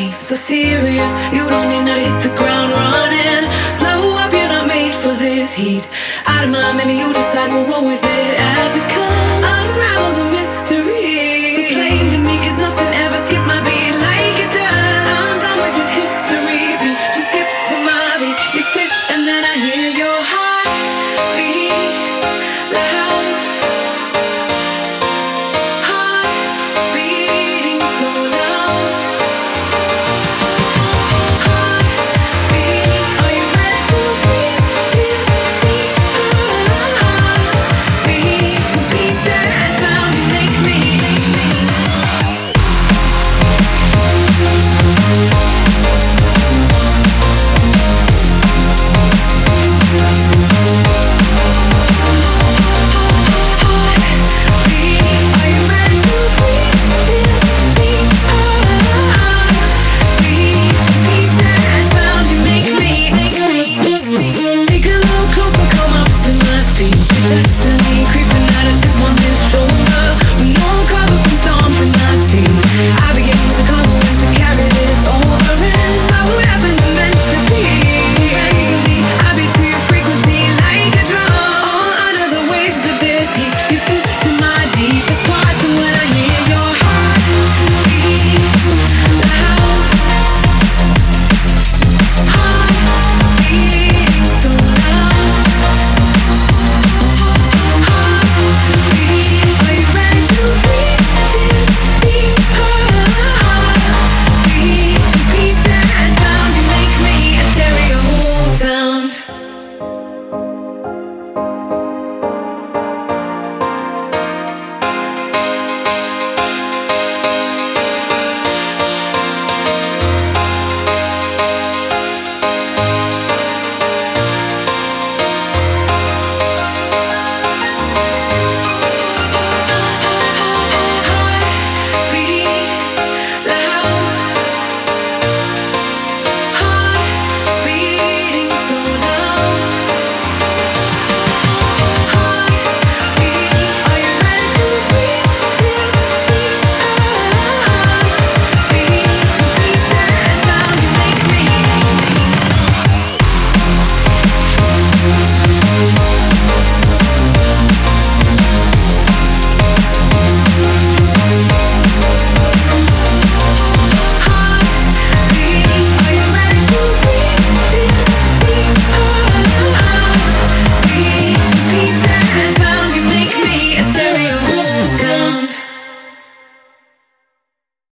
so serious. You don't need to hit the ground running. Slow up, you're not made for this heat. Out of mind, maybe you decide we'll roll with it as it comes. Unravel the